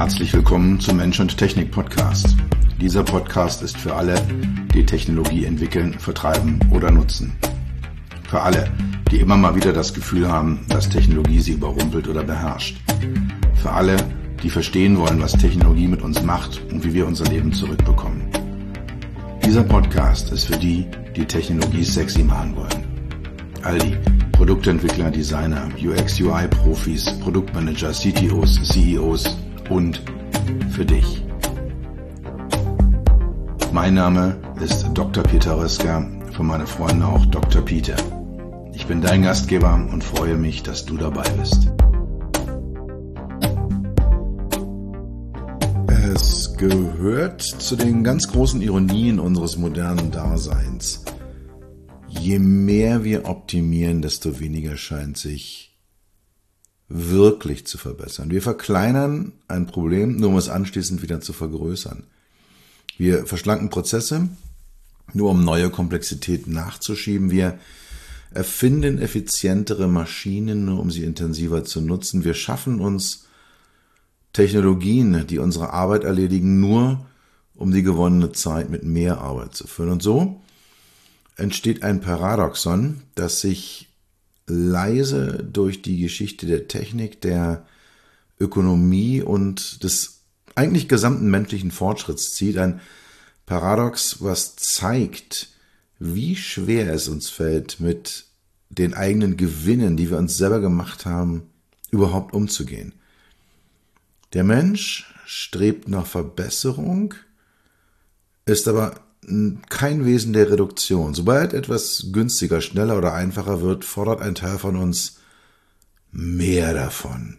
Herzlich willkommen zum Mensch und Technik Podcast. Dieser Podcast ist für alle, die Technologie entwickeln, vertreiben oder nutzen. Für alle, die immer mal wieder das Gefühl haben, dass Technologie sie überrumpelt oder beherrscht. Für alle, die verstehen wollen, was Technologie mit uns macht und wie wir unser Leben zurückbekommen. Dieser Podcast ist für die, die Technologie sexy machen wollen. All die Produktentwickler, Designer, UX-UI-Profis, Produktmanager, CTOs, CEOs und für dich. Mein Name ist Dr. Peter Röska, für meine Freunde auch Dr. Peter. Ich bin dein Gastgeber und freue mich, dass du dabei bist. Es gehört zu den ganz großen Ironien unseres modernen Daseins. Je mehr wir optimieren, desto weniger scheint sich wirklich zu verbessern. Wir verkleinern ein Problem, nur um es anschließend wieder zu vergrößern. Wir verschlanken Prozesse, nur um neue Komplexitäten nachzuschieben. Wir erfinden effizientere Maschinen, nur um sie intensiver zu nutzen. Wir schaffen uns Technologien, die unsere Arbeit erledigen, nur um die gewonnene Zeit mit mehr Arbeit zu füllen. Und so entsteht ein Paradoxon, das sich leise durch die Geschichte der Technik, der Ökonomie und des eigentlich gesamten menschlichen Fortschritts zieht. Ein Paradox, was zeigt, wie schwer es uns fällt, mit den eigenen Gewinnen, die wir uns selber gemacht haben, überhaupt umzugehen. Der Mensch strebt nach Verbesserung, ist aber kein Wesen der Reduktion. Sobald etwas günstiger, schneller oder einfacher wird, fordert ein Teil von uns mehr davon.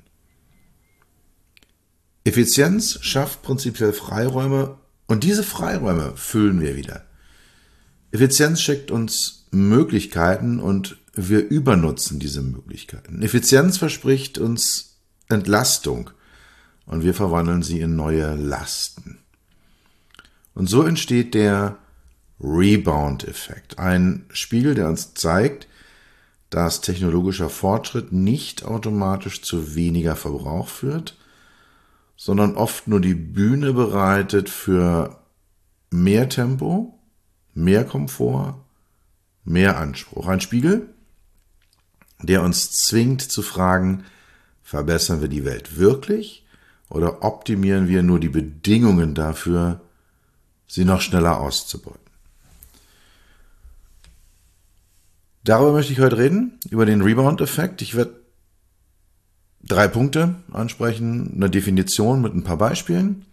Effizienz schafft prinzipiell Freiräume und diese Freiräume füllen wir wieder. Effizienz schickt uns Möglichkeiten und wir übernutzen diese Möglichkeiten. Effizienz verspricht uns Entlastung und wir verwandeln sie in neue Lasten. Und so entsteht der Rebound-Effekt, ein Spiegel, der uns zeigt, dass technologischer Fortschritt nicht automatisch zu weniger Verbrauch führt, sondern oft nur die Bühne bereitet für mehr Tempo, mehr Komfort, mehr Anspruch. Ein Spiegel, der uns zwingt zu fragen, verbessern wir die Welt wirklich oder optimieren wir nur die Bedingungen dafür, sie noch schneller auszubeuten. Darüber möchte ich heute reden, über den Rebound-Effekt. Ich werde 3 Punkte ansprechen, eine Definition mit ein paar Beispielen,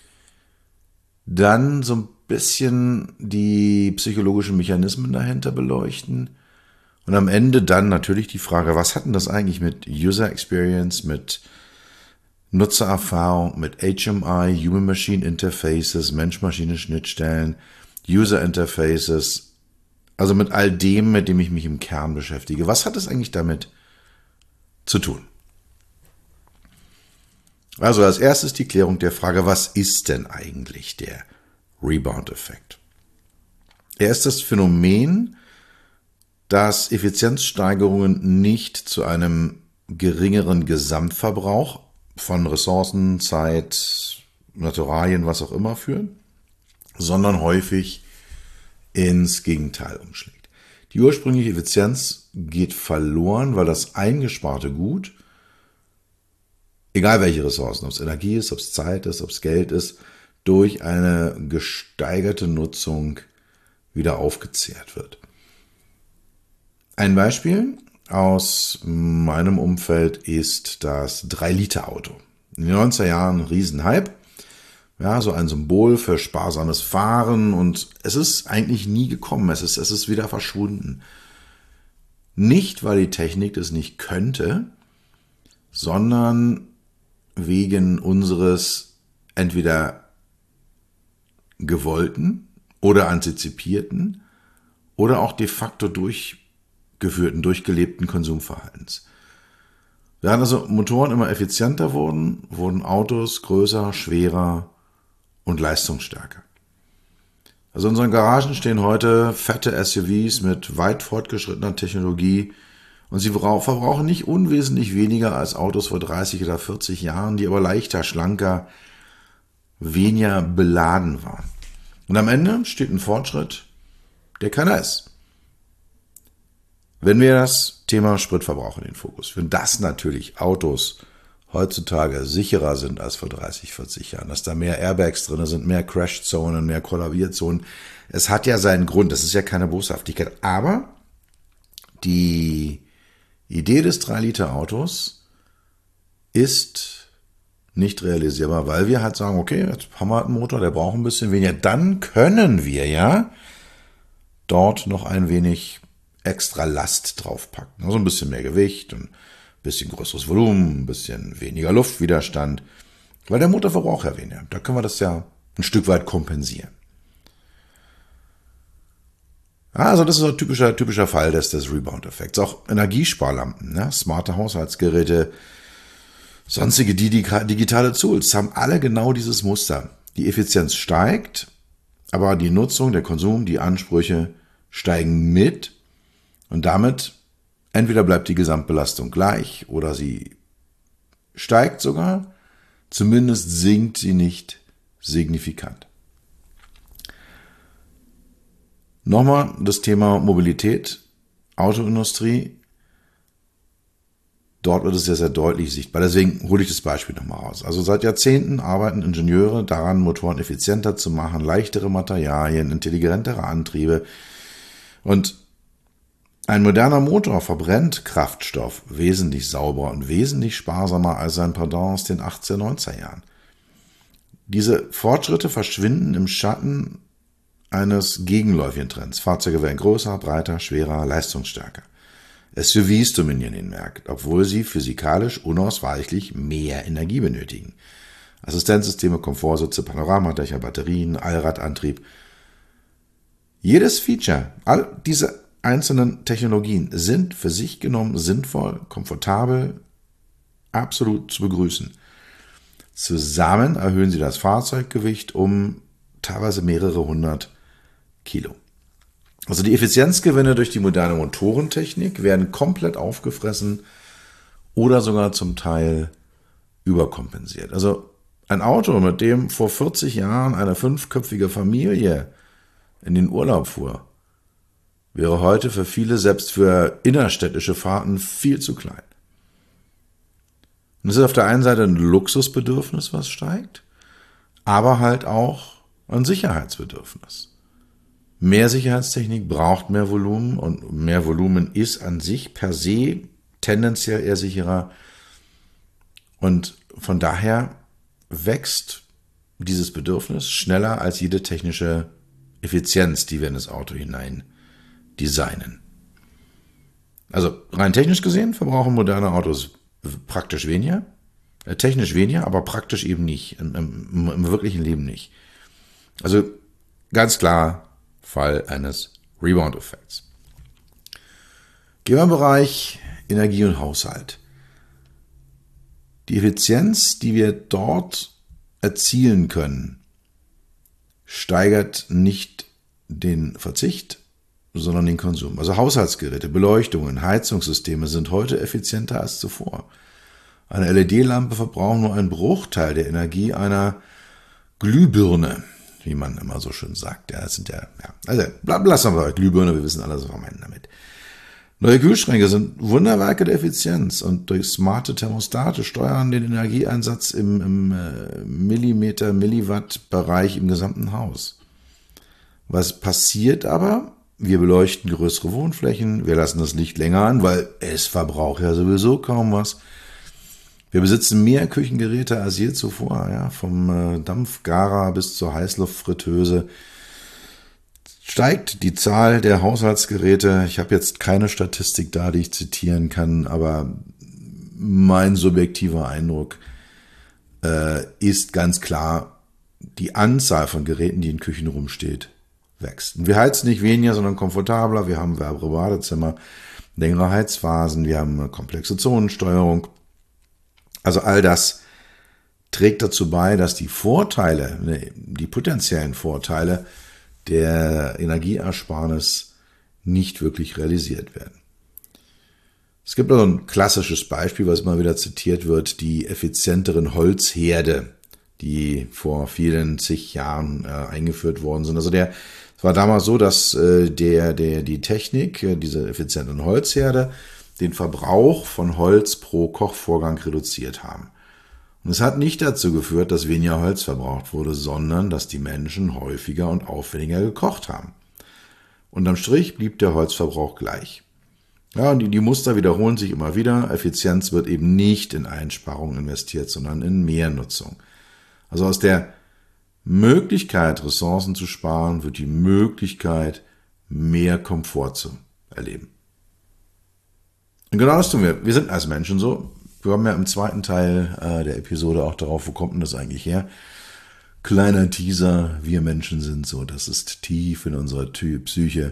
dann so ein bisschen die psychologischen Mechanismen dahinter beleuchten und am Ende dann natürlich die Frage, was hat denn das eigentlich mit User Experience, mit Nutzererfahrung, mit HMI, Human-Machine Interfaces, Mensch-Maschine-Schnittstellen, User Interfaces, also mit all dem, mit dem ich mich im Kern beschäftige. Was hat es eigentlich damit zu tun? Also als erstes die Klärung der Frage, was ist denn eigentlich der Rebound-Effekt? Er ist das Phänomen, dass Effizienzsteigerungen nicht zu einem geringeren Gesamtverbrauch von Ressourcen, Zeit, Naturalien, was auch immer führen, sondern häufig ins Gegenteil umschlägt. Die ursprüngliche Effizienz geht verloren, weil das eingesparte Gut, egal welche Ressourcen, ob es Energie ist, ob es Zeit ist, ob es Geld ist, durch eine gesteigerte Nutzung wieder aufgezehrt wird. Ein Beispiel aus meinem Umfeld ist das 3-Liter-Auto. In den 90er Jahren ein Riesenhype. Ja, so ein Symbol für sparsames Fahren und es ist eigentlich nie gekommen. Es ist wieder verschwunden. Nicht, weil die Technik das nicht könnte, sondern wegen unseres entweder gewollten oder antizipierten oder auch de facto durchgeführten, durchgelebten Konsumverhaltens. Während also Motoren immer effizienter wurden Autos größer, schwerer und leistungsstärker. Also in unseren Garagen stehen heute fette SUVs mit weit fortgeschrittener Technologie Und sie verbrauchen nicht unwesentlich weniger als Autos vor 30 oder 40 Jahren, die aber leichter, schlanker, weniger beladen waren. Und am Ende steht ein Fortschritt, der keiner ist. Wenn wir das Thema Spritverbrauch in den Fokus führen, dass natürlich Autos heutzutage sicherer sind als vor 30, 40 Jahren, dass da mehr Airbags drin sind, mehr Crashzonen, mehr Kollabierzonen. Es hat ja seinen Grund, das ist ja keine Boshaftigkeit. Aber die Idee des 3-Liter-Autos ist nicht realisierbar, weil wir halt sagen, okay, jetzt haben wir halt einen Motor, der braucht ein bisschen weniger. Dann können wir ja dort noch ein wenig extra Last draufpacken. Also ein bisschen mehr Gewicht, ein bisschen größeres Volumen, ein bisschen weniger Luftwiderstand, weil der Motor verbraucht ja weniger. Da können wir das ja ein Stück weit kompensieren. Also das ist ein typischer Fall des Rebound-Effekts. Auch Energiesparlampen, ne? Smarte Haushaltsgeräte, sonstige digitale Tools haben alle genau dieses Muster. Die Effizienz steigt, aber die Nutzung, der Konsum, die Ansprüche steigen mit und damit entweder bleibt die Gesamtbelastung gleich oder sie steigt sogar, zumindest sinkt sie nicht signifikant. Nochmal das Thema Mobilität, Autoindustrie. Dort wird es sehr, sehr deutlich sichtbar. Deswegen hole ich das Beispiel nochmal raus. Also seit Jahrzehnten arbeiten Ingenieure daran, Motoren effizienter zu machen, leichtere Materialien, intelligentere Antriebe. Und ein moderner Motor verbrennt Kraftstoff wesentlich sauberer und wesentlich sparsamer als sein Pendant aus den 18er, 90er Jahren. Diese Fortschritte verschwinden im Schatten eines gegenläufigen Trends. Fahrzeuge werden größer, breiter, schwerer, leistungsstärker. SUVs dominieren den Markt, obwohl sie physikalisch unausweichlich mehr Energie benötigen. Assistenzsysteme, Komfortsitze, Panoramadächer, Batterien, Allradantrieb. Jedes Feature, all diese einzelnen Technologien sind für sich genommen sinnvoll, komfortabel, absolut zu begrüßen. Zusammen erhöhen sie das Fahrzeuggewicht um teilweise mehrere 100 Kilo. Also die Effizienzgewinne durch die moderne Motorentechnik werden komplett aufgefressen oder sogar zum Teil überkompensiert. Also ein Auto, mit dem vor 40 Jahren eine 5-köpfige Familie in den Urlaub fuhr, wäre heute für viele, selbst für innerstädtische Fahrten, viel zu klein. Und es ist auf der einen Seite ein Luxusbedürfnis, was steigt, aber halt auch ein Sicherheitsbedürfnis. Mehr Sicherheitstechnik braucht mehr Volumen und mehr Volumen ist an sich per se tendenziell eher sicherer. Und von daher wächst dieses Bedürfnis schneller als jede technische Effizienz, die wir in das Auto hinein designen. Also rein technisch gesehen verbrauchen moderne Autos praktisch weniger, technisch weniger, aber praktisch eben nicht, im wirklichen Leben nicht. Also ganz klar Fall eines Rebound-Effekts. Gehen wir im Bereich Energie und Haushalt. Die Effizienz, die wir dort erzielen können, steigert nicht den Verzicht, sondern den Konsum. Also Haushaltsgeräte, Beleuchtungen, Heizungssysteme sind heute effizienter als zuvor. Eine LED-Lampe verbraucht nur einen Bruchteil der Energie einer Glühbirne, wie man immer so schön sagt. Ja, das sind also lassen wir bei Glühbirne, wir wissen alle, was wir meinen damit. Neue Kühlschränke sind Wunderwerke der Effizienz und durch smarte Thermostate steuern den Energieeinsatz im Millimeter, Milliwatt-Bereich im gesamten Haus. Was passiert aber? Wir beleuchten größere Wohnflächen, wir lassen das Licht länger an, weil es verbraucht ja sowieso kaum was. Wir besitzen mehr Küchengeräte als je zuvor, ja, vom Dampfgarer bis zur Heißluftfritteuse. Steigt die Zahl der Haushaltsgeräte. Ich habe jetzt keine Statistik da, die ich zitieren kann, aber mein subjektiver Eindruck ist ganz klar, die Anzahl von Geräten, die in Küchen rumsteht, wächst. Und wir heizen nicht weniger, sondern komfortabler. Wir haben wärmere Badezimmer, längere Heizphasen, wir haben eine komplexe Zonensteuerung. Also all das trägt dazu bei, dass die Vorteile, die potenziellen Vorteile der Energieersparnis nicht wirklich realisiert werden. Es gibt also ein klassisches Beispiel, was immer wieder zitiert wird, die effizienteren Holzherde, die vor vielen zig Jahren eingeführt worden sind. Also es war damals so, dass die Technik, diese effizienten Holzherde, den Verbrauch von Holz pro Kochvorgang reduziert haben. Und es hat nicht dazu geführt, dass weniger Holz verbraucht wurde, sondern dass die Menschen häufiger und aufwendiger gekocht haben. Unterm Strich blieb der Holzverbrauch gleich. Ja, und die Muster wiederholen sich immer wieder. Effizienz wird eben nicht in Einsparungen investiert, sondern in Mehrnutzung. Also aus der Möglichkeit, Ressourcen zu sparen, wird die Möglichkeit, mehr Komfort zu erleben. Und genau das tun wir. Wir sind als Menschen so. Wir kommen ja im zweiten Teil der Episode auch darauf, wo kommt denn das eigentlich her? Kleiner Teaser, wir Menschen sind so. Das ist tief in unserer Psyche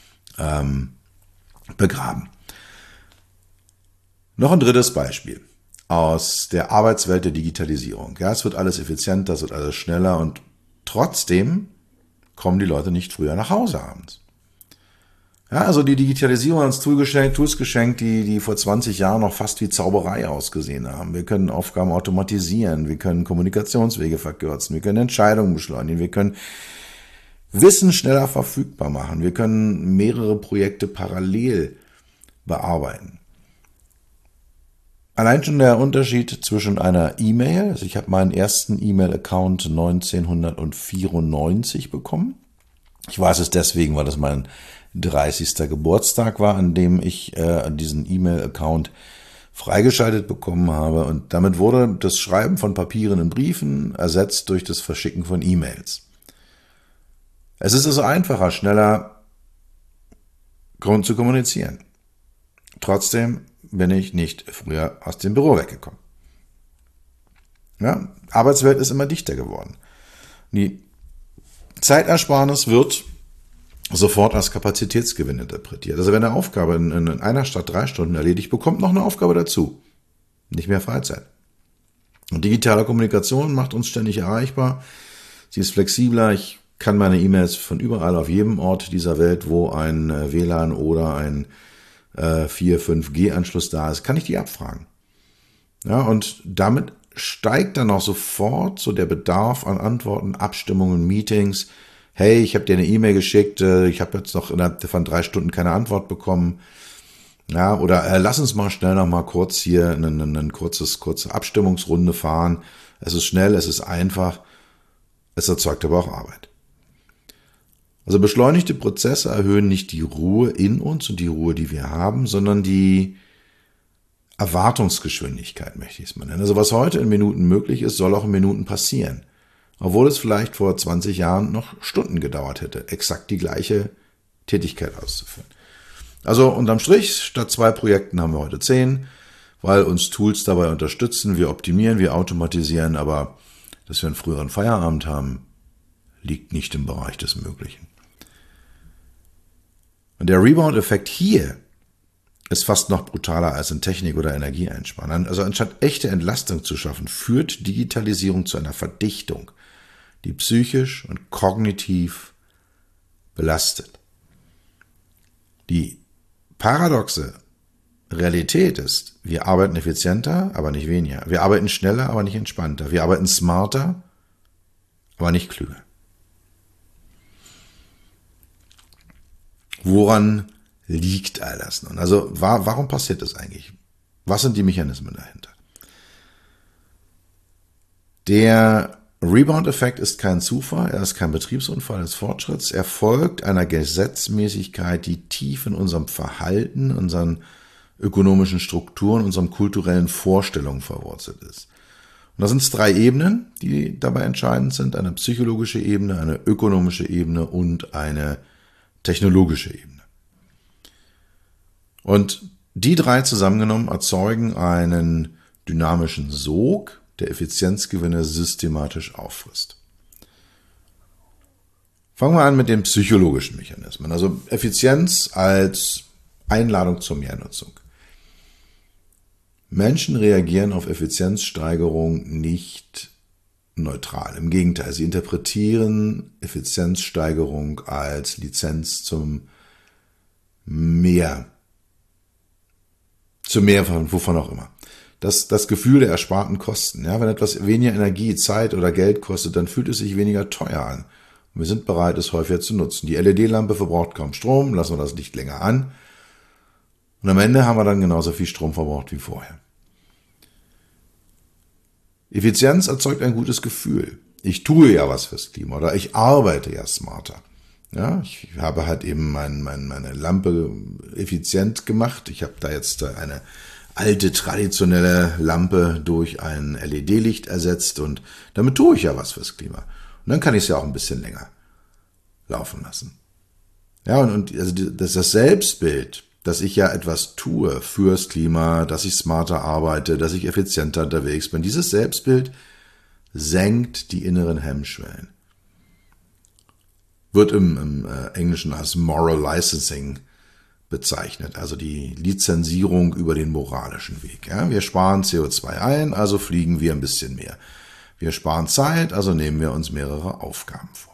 begraben. Noch ein drittes Beispiel aus der Arbeitswelt der Digitalisierung. Ja, es wird alles effizienter, es wird alles schneller und trotzdem kommen die Leute nicht früher nach Hause abends. Ja, also die Digitalisierung hat uns Tools geschenkt, die vor 20 Jahren noch fast wie Zauberei ausgesehen haben. Wir können Aufgaben automatisieren, wir können Kommunikationswege verkürzen, wir können Entscheidungen beschleunigen, wir können Wissen schneller verfügbar machen. Wir können mehrere Projekte parallel bearbeiten. Allein schon der Unterschied zwischen einer E-Mail, also ich habe meinen ersten E-Mail-Account 1994 bekommen. Ich weiß es deswegen, weil das mein 30. Geburtstag war, an dem ich diesen E-Mail-Account freigeschaltet bekommen habe. Und damit wurde das Schreiben von Papieren in Briefen ersetzt durch das Verschicken von E-Mails. Es ist also einfacher, schneller zu kommunizieren. Trotzdem bin ich nicht früher aus dem Büro weggekommen. Ja, Arbeitswelt ist immer dichter geworden. Die Zeitersparnis wird sofort als Kapazitätsgewinn interpretiert. Also wenn eine Aufgabe in einer Stadt 3 Stunden erledigt, bekommt noch eine Aufgabe dazu. Nicht mehr Freizeit. Und digitale Kommunikation macht uns ständig erreichbar. Sie ist flexibler. Ich kann meine E-Mails von überall auf jedem Ort dieser Welt, wo ein WLAN oder ein 4-5G-Anschluss da ist, kann ich die abfragen. Ja, und damit steigt dann auch sofort so der Bedarf an Antworten, Abstimmungen, Meetings. Hey, ich habe dir eine E-Mail geschickt, ich habe jetzt noch innerhalb von 3 Stunden keine Antwort bekommen. Ja, oder lass uns mal schnell noch mal kurz hier eine kurze Abstimmungsrunde fahren. Es ist schnell, es ist einfach, es erzeugt aber auch Arbeit. Also beschleunigte Prozesse erhöhen nicht die Ruhe in uns und die Ruhe, die wir haben, sondern die Erwartungsgeschwindigkeit, möchte ich es mal nennen. Also was heute in Minuten möglich ist, soll auch in Minuten passieren. Obwohl es vielleicht vor 20 Jahren noch Stunden gedauert hätte, exakt die gleiche Tätigkeit auszuführen. Also unterm Strich, statt 2 Projekten haben wir heute 10, weil uns Tools dabei unterstützen. Wir optimieren, wir automatisieren, aber dass wir einen früheren Feierabend haben, liegt nicht im Bereich des Möglichen. Und der Rebound-Effekt hier ist fast noch brutaler als in Technik oder Energieeinsparen. Also anstatt echte Entlastung zu schaffen, führt Digitalisierung zu einer Verdichtung, die psychisch und kognitiv belastet. Die paradoxe Realität ist, wir arbeiten effizienter, aber nicht weniger. Wir arbeiten schneller, aber nicht entspannter. Wir arbeiten smarter, aber nicht klüger. Woran liegt all das nun? Also warum passiert das eigentlich? Was sind die Mechanismen dahinter? Der Rebound-Effekt ist kein Zufall, er ist kein Betriebsunfall des Fortschritts, er folgt einer Gesetzmäßigkeit, die tief in unserem Verhalten, unseren ökonomischen Strukturen, unseren kulturellen Vorstellungen verwurzelt ist. Und das sind 3 Ebenen, die dabei entscheidend sind, eine psychologische Ebene, eine ökonomische Ebene und eine technologische Ebene. Und die 3 zusammengenommen erzeugen einen dynamischen Sog, der Effizienzgewinne systematisch auffrisst. Fangen wir an mit den psychologischen Mechanismen. Also Effizienz als Einladung zur Mehrnutzung. Menschen reagieren auf Effizienzsteigerung nicht neutral. Im Gegenteil, sie interpretieren Effizienzsteigerung als Lizenz zum Zu mehrfachen, wovon auch immer. Das Gefühl der ersparten Kosten. Ja, wenn etwas weniger Energie, Zeit oder Geld kostet, dann fühlt es sich weniger teuer an. Und wir sind bereit, es häufiger zu nutzen. Die LED-Lampe verbraucht kaum Strom, lassen wir das Licht länger an. Und am Ende haben wir dann genauso viel Strom verbraucht wie vorher. Effizienz erzeugt ein gutes Gefühl. Ich tue ja was fürs Klima oder ich arbeite ja smarter. Ja, ich habe halt eben meine Lampe effizient gemacht. Ich habe da jetzt eine alte traditionelle Lampe durch ein LED-Licht ersetzt und damit tue ich ja was fürs Klima. Und dann kann ich es ja auch ein bisschen länger laufen lassen. Ja, und also das Selbstbild, dass ich ja etwas tue fürs Klima, dass ich smarter arbeite, dass ich effizienter unterwegs bin, dieses Selbstbild senkt die inneren Hemmschwellen. Wird im Englischen als Moral Licensing bezeichnet, also die Lizenzierung über den moralischen Weg. Ja, wir sparen CO2 ein, also fliegen wir ein bisschen mehr. Wir sparen Zeit, also nehmen wir uns mehrere Aufgaben vor.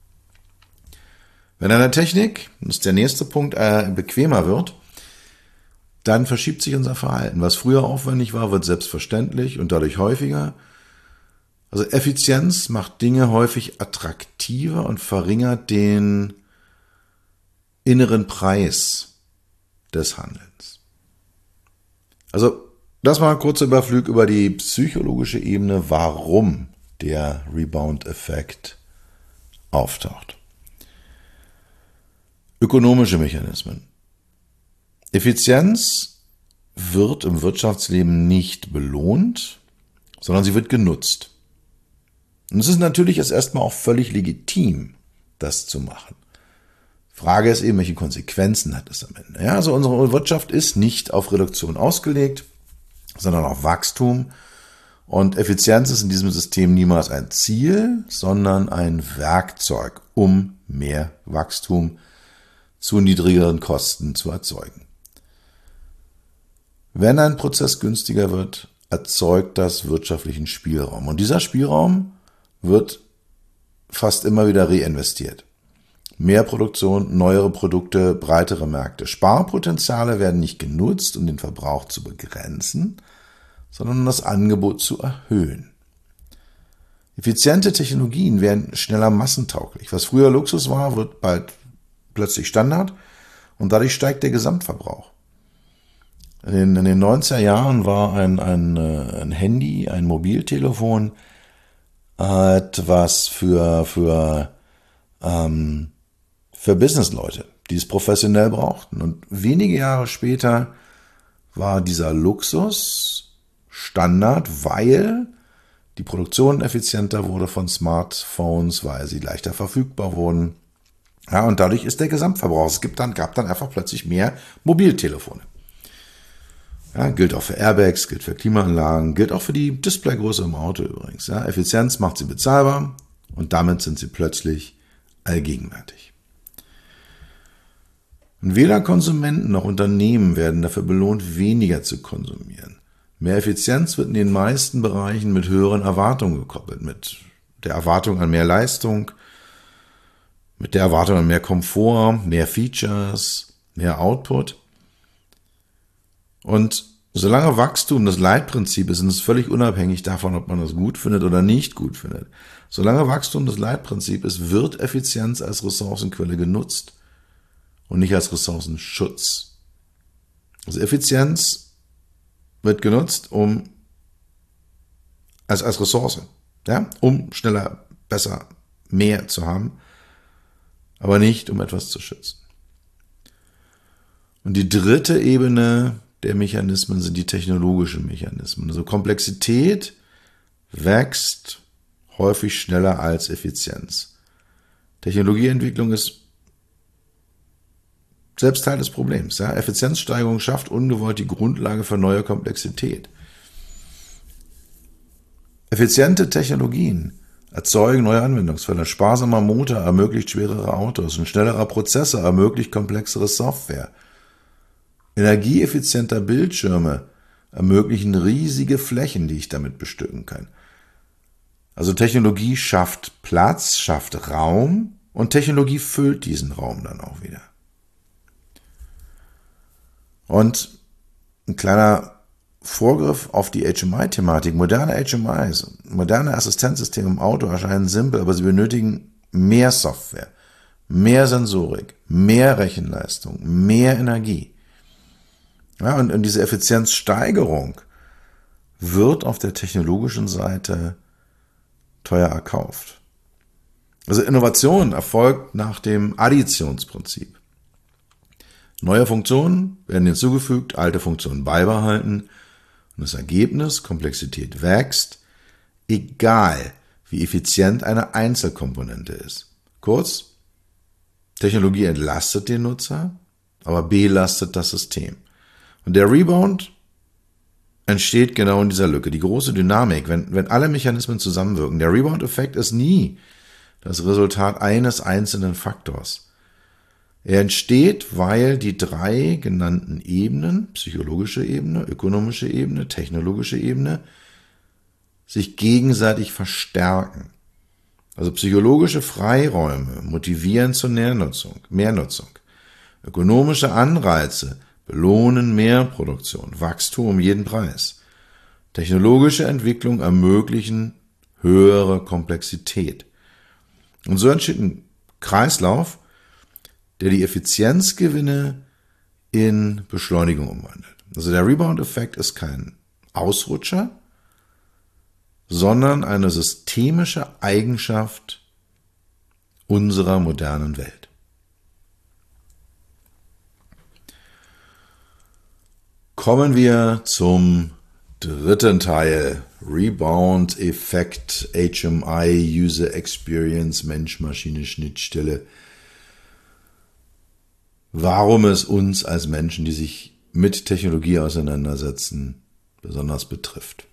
Wenn eine Technik, das ist der nächste Punkt, bequemer wird, dann verschiebt sich unser Verhalten. Was früher aufwendig war, wird selbstverständlich und dadurch häufiger. Also Effizienz macht Dinge häufig attraktiver und verringert den inneren Preis des Handelns. Also das war ein kurzer Überflug über die psychologische Ebene, warum der Rebound-Effekt auftaucht. Ökonomische Mechanismen. Effizienz wird im Wirtschaftsleben nicht belohnt, sondern sie wird genutzt. Und es ist natürlich erstmal auch völlig legitim, das zu machen. Frage ist eben, welche Konsequenzen hat es am Ende? Ja, also unsere Wirtschaft ist nicht auf Reduktion ausgelegt, sondern auf Wachstum. Und Effizienz ist in diesem System niemals ein Ziel, sondern ein Werkzeug, um mehr Wachstum zu niedrigeren Kosten zu erzeugen. Wenn ein Prozess günstiger wird, erzeugt das wirtschaftlichen Spielraum. Und dieser Spielraum wird fast immer wieder reinvestiert. Mehr Produktion, neuere Produkte, breitere Märkte. Sparpotenziale werden nicht genutzt, um den Verbrauch zu begrenzen, sondern um das Angebot zu erhöhen. Effiziente Technologien werden schneller massentauglich. Was früher Luxus war, wird bald plötzlich Standard und dadurch steigt der Gesamtverbrauch. In den 90er Jahren war ein Handy, ein Mobiltelefon etwas für Businessleute, die es professionell brauchten. Und wenige Jahre später war dieser Luxus Standard, weil die Produktion effizienter wurde von Smartphones, weil sie leichter verfügbar wurden. Ja, und dadurch ist der Gesamtverbrauch. Gab dann einfach plötzlich mehr Mobiltelefone. Ja, gilt auch für Airbags, gilt für Klimaanlagen, gilt auch für die Displaygröße im Auto übrigens. Ja, Effizienz macht sie bezahlbar und damit sind sie plötzlich allgegenwärtig. Und weder Konsumenten noch Unternehmen werden dafür belohnt, weniger zu konsumieren. Mehr Effizienz wird in den meisten Bereichen mit höheren Erwartungen gekoppelt, mit der Erwartung an mehr Leistung, mit der Erwartung an mehr Komfort, mehr Features, mehr Output. Und solange Wachstum das Leitprinzip ist, und es ist völlig unabhängig davon, ob man das gut findet oder nicht gut findet, solange Wachstum das Leitprinzip ist, wird Effizienz als Ressourcenquelle genutzt und nicht als Ressourcenschutz. Also Effizienz wird genutzt, als Ressource, ja, um schneller, besser, mehr zu haben, aber nicht, um etwas zu schützen. Und die dritte Ebene der Mechanismen sind die technologischen Mechanismen. Also Komplexität wächst häufig schneller als Effizienz. Technologieentwicklung ist selbst Teil des Problems. Ja? Effizienzsteigerung schafft ungewollt die Grundlage für neue Komplexität. Effiziente Technologien erzeugen neue Anwendungsfälle. Ein sparsamer Motor ermöglicht schwerere Autos. Ein schnellerer Prozessor ermöglicht komplexere Software. Energieeffizienter Bildschirme ermöglichen riesige Flächen, die ich damit bestücken kann. Also Technologie schafft Platz, schafft Raum und Technologie füllt diesen Raum dann auch wieder. Und ein kleiner Vorgriff auf die HMI-Thematik. Moderne HMIs, moderne Assistenzsysteme im Auto erscheinen simpel, aber sie benötigen mehr Software, mehr Sensorik, mehr Rechenleistung, mehr Energie. Ja, und diese Effizienzsteigerung wird auf der technologischen Seite teuer erkauft. Also Innovation erfolgt nach dem Additionsprinzip. Neue Funktionen werden hinzugefügt, alte Funktionen beibehalten und das Ergebnis, Komplexität wächst, egal wie effizient eine Einzelkomponente ist. Kurz, Technologie entlastet den Nutzer, aber belastet das System. Und der Rebound entsteht genau in dieser Lücke. Die große Dynamik, wenn alle Mechanismen zusammenwirken. Der Rebound-Effekt ist nie das Resultat eines einzelnen Faktors. Er entsteht, weil die drei genannten Ebenen, psychologische Ebene, ökonomische Ebene, technologische Ebene, sich gegenseitig verstärken. Also psychologische Freiräume motivieren zur Mehrnutzung. Ökonomische Anreize belohnen Mehrproduktion, Wachstum um jeden Preis. Technologische Entwicklung ermöglichen höhere Komplexität. Und so entsteht ein Kreislauf, der die Effizienzgewinne in Beschleunigung umwandelt. Also der Rebound-Effekt ist kein Ausrutscher, sondern eine systemische Eigenschaft unserer modernen Welt. Kommen wir zum dritten Teil. Rebound-Effekt, HMI, User Experience, Mensch-Maschine-Schnittstelle. Warum es uns als Menschen, die sich mit Technologie auseinandersetzen, besonders betrifft.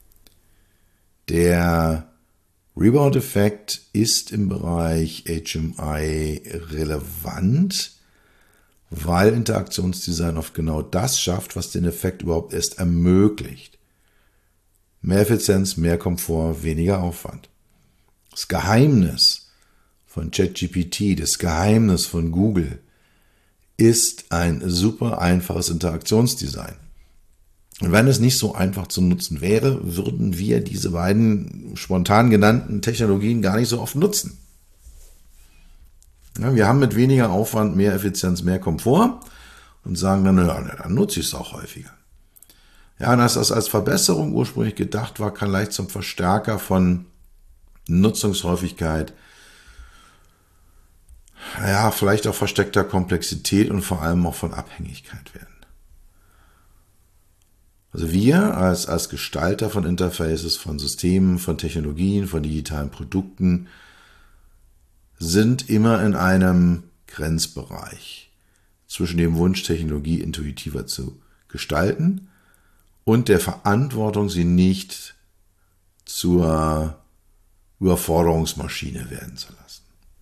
Der Rebound-Effekt ist im Bereich HMI relevant, weil Interaktionsdesign oft genau das schafft, was den Effekt überhaupt erst ermöglicht. Mehr Effizienz, mehr Komfort, weniger Aufwand. Das Geheimnis von ChatGPT, das Geheimnis von Google ist ein super einfaches Interaktionsdesign. Und wenn es nicht so einfach zu nutzen wäre, würden wir diese beiden spontan genannten Technologien gar nicht so oft nutzen. Ja, wir haben mit weniger Aufwand mehr Effizienz, mehr Komfort und sagen dann, ja, dann nutze ich es auch häufiger. Ja, und dass das als Verbesserung ursprünglich gedacht war, kann leicht zum Verstärker von Nutzungshäufigkeit, ja, vielleicht auch versteckter Komplexität und vor allem auch von Abhängigkeit werden. Also wir als Gestalter von Interfaces, von Systemen, von Technologien, von digitalen Produkten sind immer in einem Grenzbereich zwischen dem Wunsch, Technologie intuitiver zu gestalten und der Verantwortung, sie nicht zur Überforderungsmaschine werden zu lassen.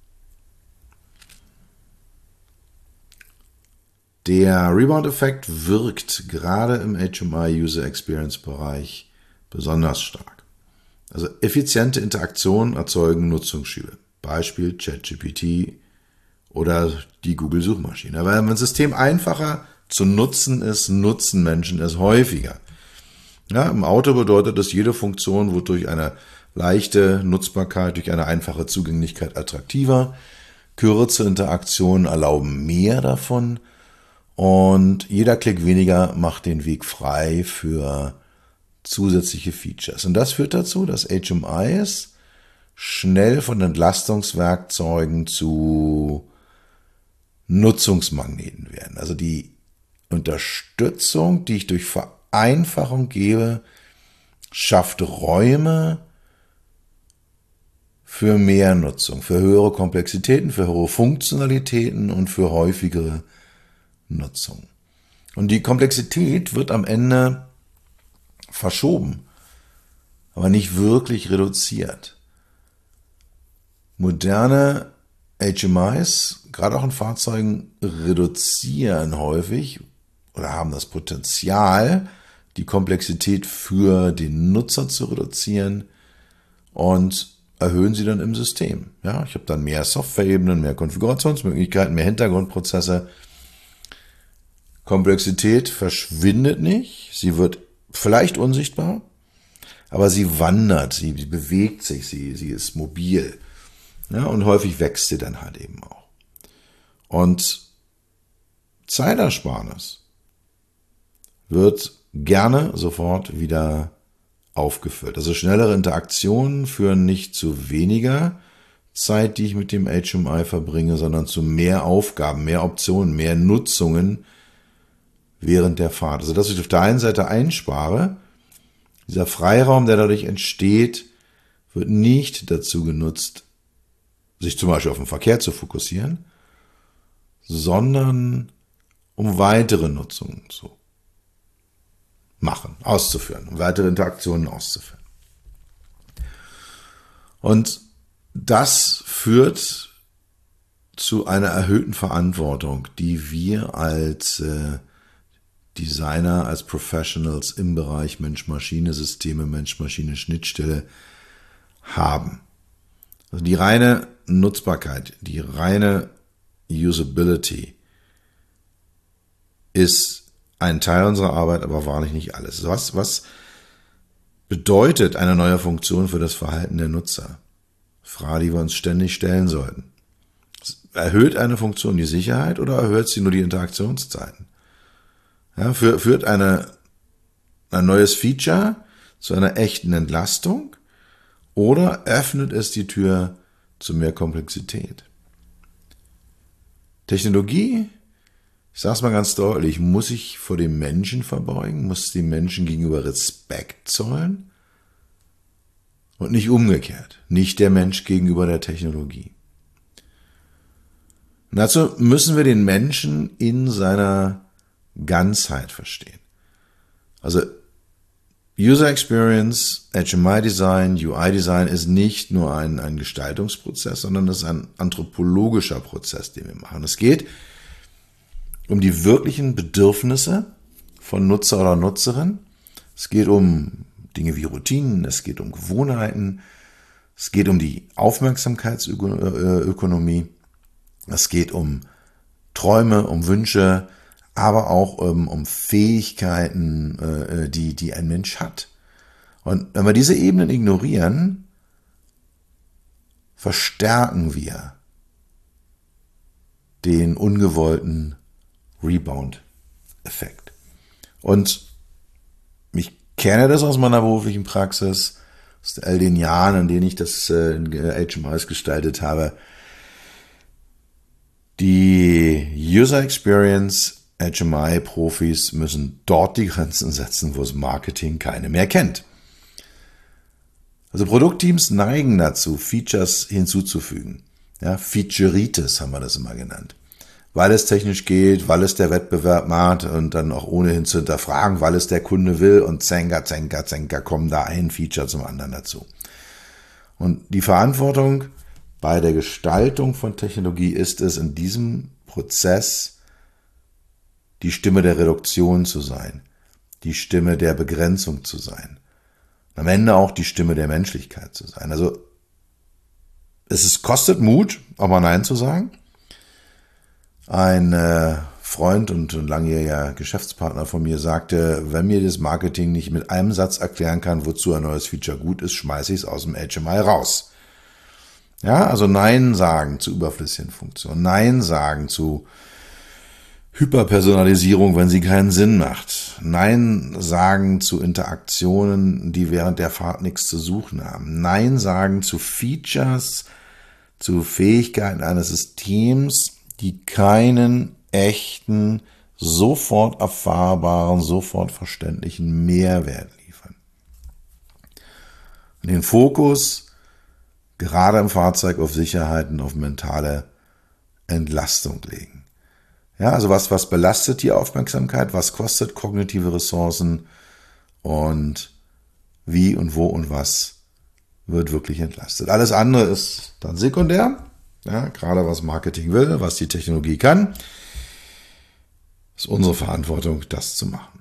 Der Rebound-Effekt wirkt gerade im HMI-User-Experience-Bereich besonders stark. Also effiziente Interaktionen erzeugen Nutzungsschübe. Beispiel ChatGPT oder die Google-Suchmaschine. Aber wenn ein System einfacher zu nutzen ist, nutzen Menschen es häufiger. Ja, im Auto bedeutet das, jede Funktion wird durch eine leichte Nutzbarkeit, durch eine einfache Zugänglichkeit attraktiver. Kürze Interaktionen erlauben mehr davon. Und jeder Klick weniger macht den Weg frei für zusätzliche Features. Und das führt dazu, dass HMIs schnell von Entlastungswerkzeugen zu Nutzungsmagneten werden. Also die Unterstützung, die ich durch Vereinfachung gebe, schafft Räume für mehr Nutzung, für höhere Komplexitäten, für höhere Funktionalitäten und für häufigere Nutzung. Und die Komplexität wird am Ende verschoben, aber nicht wirklich reduziert. Moderne HMIs, gerade auch in Fahrzeugen, reduzieren häufig oder haben das Potenzial, die Komplexität für den Nutzer zu reduzieren und erhöhen sie dann im System. Ja, ich habe dann mehr Software-Ebenen, mehr Konfigurationsmöglichkeiten, mehr Hintergrundprozesse. Komplexität verschwindet nicht, sie wird vielleicht unsichtbar, aber sie wandert, sie bewegt sich, sie ist mobil. Ja, und häufig wächst sie dann halt eben auch. Und Zeitersparnis wird gerne sofort wieder aufgefüllt. Also schnellere Interaktionen führen nicht zu weniger Zeit, die ich mit dem HMI verbringe, sondern zu mehr Aufgaben, mehr Optionen, mehr Nutzungen während der Fahrt. Also dass ich auf der einen Seite einspare, dieser Freiraum, der dadurch entsteht, wird nicht dazu genutzt, sich zum Beispiel auf den Verkehr zu fokussieren, sondern um weitere Nutzungen zu machen, auszuführen, um weitere Interaktionen auszuführen. Und das führt zu einer erhöhten Verantwortung, die wir als Designer, als Professionals im Bereich Mensch-Maschine-Systeme, Mensch-Maschine-Schnittstelle haben. Also die reine Nutzbarkeit, die reine Usability ist ein Teil unserer Arbeit, aber wahrlich nicht alles. Was bedeutet eine neue Funktion für das Verhalten der Nutzer? Frage, die wir uns ständig stellen sollten. Erhöht eine Funktion die Sicherheit oder erhöht sie nur die Interaktionszeiten? Ja, führt ein neues Feature zu einer echten Entlastung oder öffnet es die Tür zu mehr Komplexität? Technologie, ich sage es mal ganz deutlich, muss sich vor dem Menschen verbeugen, muss dem Menschen gegenüber Respekt zollen und nicht umgekehrt, nicht der Mensch gegenüber der Technologie. Und dazu müssen wir den Menschen in seiner Ganzheit verstehen. Also User Experience, HMI Design, UI Design ist nicht nur ein Gestaltungsprozess, sondern es ist ein anthropologischer Prozess, den wir machen. Es geht um die wirklichen Bedürfnisse von Nutzer oder Nutzerin. Es geht um Dinge wie Routinen, es geht um Gewohnheiten, es geht um die Aufmerksamkeitsökonomie, es geht um Träume, um Wünsche, aber auch um Fähigkeiten, die ein Mensch hat. Und wenn wir diese Ebenen ignorieren, verstärken wir den ungewollten Rebound-Effekt. Und ich kenne das aus meiner beruflichen Praxis, aus all den Jahren, in denen ich das HMIs gestaltet habe. Die User Experience HMI-Profis müssen dort die Grenzen setzen, wo das Marketing keine mehr kennt. Also Produktteams neigen dazu, Features hinzuzufügen. Ja, Featureitis haben wir das immer genannt. Weil es technisch geht, weil es der Wettbewerb macht und dann auch ohnehin zu hinterfragen, weil es der Kunde will und Zenker, kommen da ein Feature zum anderen dazu. Und die Verantwortung bei der Gestaltung von Technologie ist es, in diesem Prozess die Stimme der Reduktion zu sein, die Stimme der Begrenzung zu sein, am Ende auch die Stimme der Menschlichkeit zu sein. Also kostet Mut, auch mal Nein zu sagen. Ein Freund und langjähriger Geschäftspartner von mir sagte, wenn mir das Marketing nicht mit einem Satz erklären kann, wozu ein neues Feature gut ist, schmeiße ich es aus dem HMI raus. Ja, also Nein sagen zu überflüssigen Funktionen, Nein sagen zu Hyperpersonalisierung, wenn sie keinen Sinn macht, Nein sagen zu Interaktionen, die während der Fahrt nichts zu suchen haben, Nein sagen zu Features, zu Fähigkeiten eines Systems, die keinen echten, sofort erfahrbaren, sofort verständlichen Mehrwert liefern. Und den Fokus gerade im Fahrzeug auf Sicherheiten, auf mentale Entlastung legen. Ja, also was belastet die Aufmerksamkeit, was kostet kognitive Ressourcen und wie und wo und was wird wirklich entlastet. Alles andere ist dann sekundär. Ja, gerade was Marketing will, was die Technologie kann, ist unsere Verantwortung, das zu machen.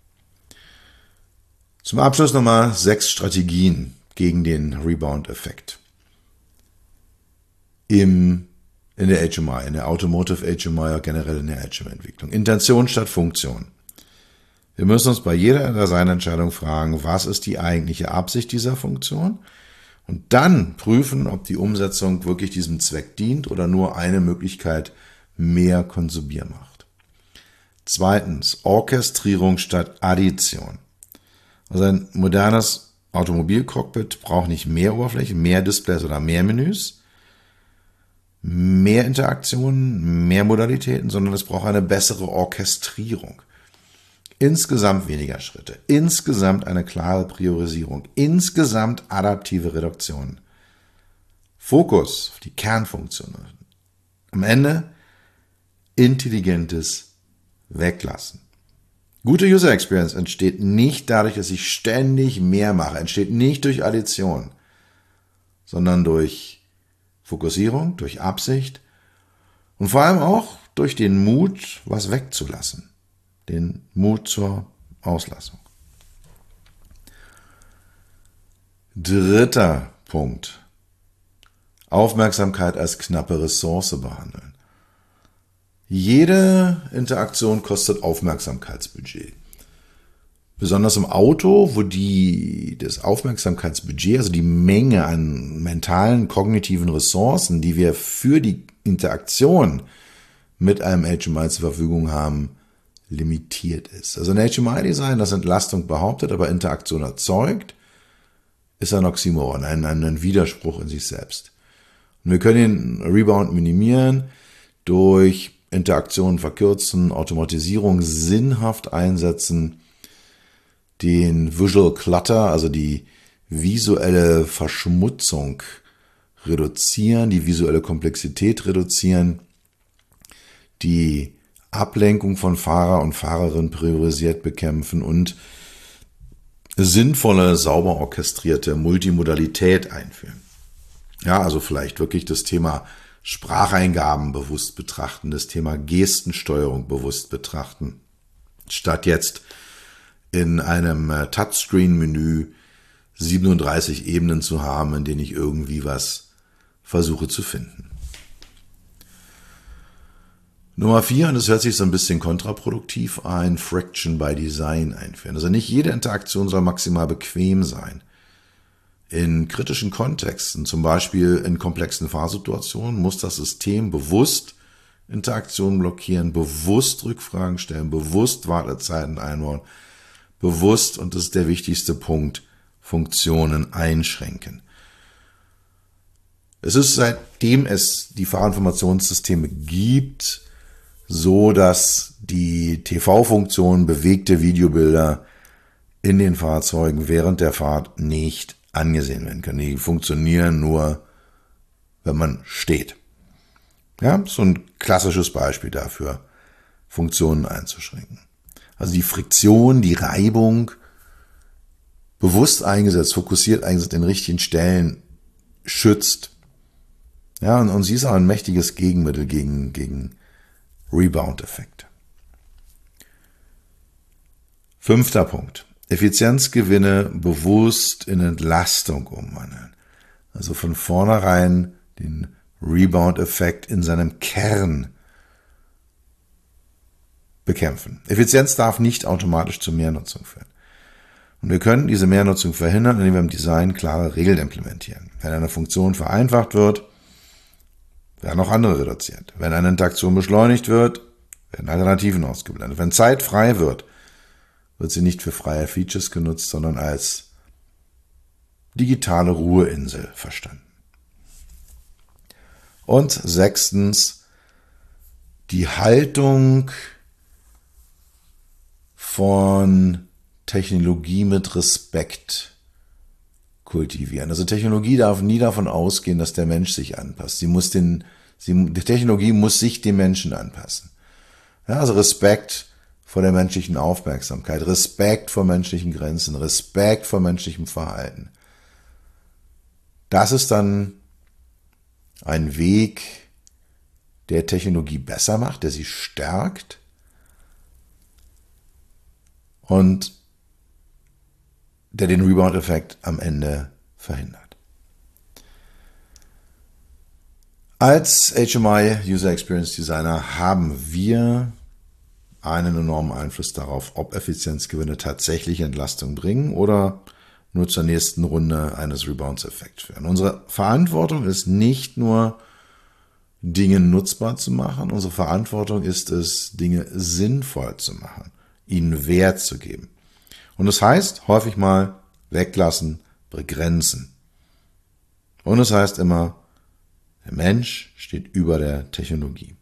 Zum Abschluss nochmal 6 Strategien gegen den Rebound-Effekt. Im in der HMI, in der Automotive HMI, generell in der HMI-Entwicklung. Intention statt Funktion. Wir müssen uns bei jeder Designentscheidung fragen, was ist die eigentliche Absicht dieser Funktion? Und dann prüfen, ob die Umsetzung wirklich diesem Zweck dient oder nur eine Möglichkeit mehr Konsumier macht. Zweitens, Orchestrierung statt Addition. Also ein modernes Automobilcockpit braucht nicht mehr Oberfläche, mehr Displays oder mehr Menüs, mehr Interaktionen, mehr Modalitäten, sondern es braucht eine bessere Orchestrierung. Insgesamt weniger Schritte, insgesamt eine klare Priorisierung, insgesamt adaptive Reduktion. Fokus auf die Kernfunktion. Am Ende intelligentes Weglassen. Gute User Experience entsteht nicht dadurch, dass ich ständig mehr mache, entsteht nicht durch Addition, sondern durch Fokussierung, durch Absicht und vor allem auch durch den Mut, was wegzulassen. Den Mut zur Auslassung. Dritter Punkt. Aufmerksamkeit als knappe Ressource behandeln. Jede Interaktion kostet Aufmerksamkeitsbudget. Besonders im Auto, wo das Aufmerksamkeitsbudget, also die Menge an mentalen, kognitiven Ressourcen, die wir für die Interaktion mit einem HMI zur Verfügung haben, limitiert ist. Also ein HMI-Design, das Entlastung behauptet, aber Interaktion erzeugt, ist ein Oxymoron, ein Widerspruch in sich selbst. Und wir können den Rebound minimieren durch Interaktionen verkürzen, Automatisierung sinnhaft einsetzen, den Visual Clutter, also die visuelle Verschmutzung reduzieren, die visuelle Komplexität reduzieren, die Ablenkung von Fahrer und Fahrerinnen priorisiert bekämpfen und sinnvolle, sauber orchestrierte Multimodalität einführen. Ja, also vielleicht wirklich das Thema Spracheingaben bewusst betrachten, das Thema Gestensteuerung bewusst betrachten, statt jetzt in einem Touchscreen-Menü 37 Ebenen zu haben, in denen ich irgendwie was versuche zu finden. Nummer 4, und das hört sich so ein bisschen kontraproduktiv ein, Friction by Design einführen. Also nicht jede Interaktion soll maximal bequem sein. In kritischen Kontexten, zum Beispiel in komplexen Fahrsituationen, muss das System bewusst Interaktionen blockieren, bewusst Rückfragen stellen, bewusst Wartezeiten einbauen, bewusst, und das ist der wichtigste Punkt, Funktionen einschränken. Es ist, seitdem es die Fahrinformationssysteme gibt, so dass die TV-Funktion bewegte Videobilder in den Fahrzeugen während der Fahrt nicht angesehen werden können. Die funktionieren nur, wenn man steht. Ja, so ein klassisches Beispiel dafür, Funktionen einzuschränken. Also die Friktion, die Reibung, bewusst eingesetzt, fokussiert eingesetzt, in richtigen Stellen schützt. Ja, und sie ist auch ein mächtiges Gegenmittel gegen Rebound-Effekte. 5. Punkt. Effizienzgewinne bewusst in Entlastung umwandeln. Also von vornherein den Rebound-Effekt in seinem Kern bekämpfen. Effizienz darf nicht automatisch zu Mehrnutzung führen. Und wir können diese Mehrnutzung verhindern, indem wir im Design klare Regeln implementieren. Wenn eine Funktion vereinfacht wird, werden auch andere reduziert. Wenn eine Interaktion beschleunigt wird, werden Alternativen ausgeblendet. Wenn Zeit frei wird, wird sie nicht für freie Features genutzt, sondern als digitale Ruheinsel verstanden. Und 6. die Haltung von Technologie mit Respekt kultivieren. Also Technologie darf nie davon ausgehen, dass der Mensch sich anpasst. Die Technologie muss sich dem Menschen anpassen. Ja, also Respekt vor der menschlichen Aufmerksamkeit, Respekt vor menschlichen Grenzen, Respekt vor menschlichem Verhalten. Das ist dann ein Weg, der Technologie besser macht, der sie stärkt und der den Rebound-Effekt am Ende verhindert. Als HMI User Experience Designer haben wir einen enormen Einfluss darauf, ob Effizienzgewinne tatsächlich Entlastung bringen oder nur zur nächsten Runde eines Rebounds-Effekts führen. Unsere Verantwortung ist nicht nur, Dinge nutzbar zu machen. Unsere Verantwortung ist es, Dinge sinnvoll zu machen, ihnen Wert zu geben. Und das heißt häufig mal weglassen, begrenzen. Und es heißt immer, der Mensch steht über der Technologie.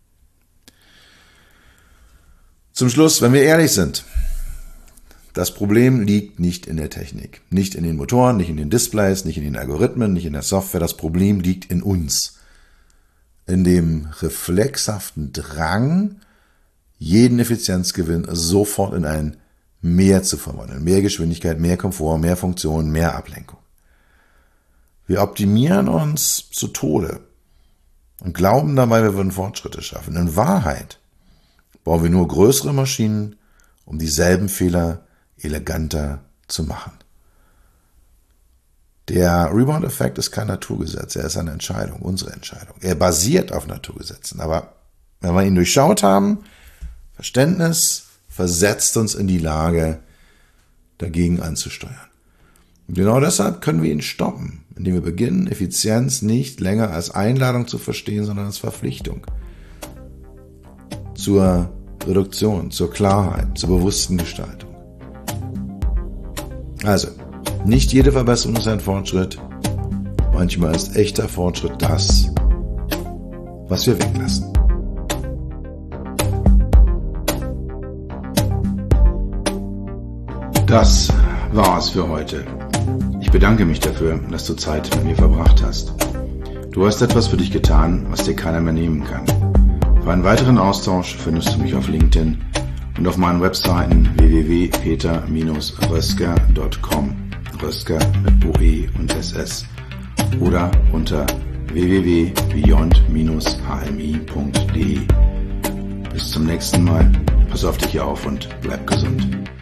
Zum Schluss, wenn wir ehrlich sind, das Problem liegt nicht in der Technik, nicht in den Motoren, nicht in den Displays, nicht in den Algorithmen, nicht in der Software. Das Problem liegt in uns, in dem reflexhaften Drang, jeden Effizienzgewinn sofort in ein Mehr zu verwandeln. Mehr Geschwindigkeit, mehr Komfort, mehr Funktion, mehr Ablenkung. Wir optimieren uns zu Tode und glauben dabei, wir würden Fortschritte schaffen. In Wahrheit bauen wir nur größere Maschinen, um dieselben Fehler eleganter zu machen. Der Rebound-Effekt ist kein Naturgesetz, er ist eine Entscheidung, unsere Entscheidung. Er basiert auf Naturgesetzen, aber wenn wir ihn durchschaut haben, Verständnis versetzt uns in die Lage, dagegen anzusteuern. Und genau deshalb können wir ihn stoppen, indem wir beginnen, Effizienz nicht länger als Einladung zu verstehen, sondern als Verpflichtung zur Reduktion, zur Klarheit, zur bewussten Gestaltung. Also, nicht jede Verbesserung ist ein Fortschritt. Manchmal ist echter Fortschritt das, was wir weglassen. Das war's für heute. Ich bedanke mich dafür, dass du Zeit mit mir verbracht hast. Du hast etwas für dich getan, was dir keiner mehr nehmen kann. Für einen weiteren Austausch findest du mich auf LinkedIn und auf meinen Webseiten www.peter-rösker.com, Rösker mit OE und SS, oder unter www.beyond-hmi.de. Bis zum nächsten Mal. Pass auf dich auf und bleib gesund.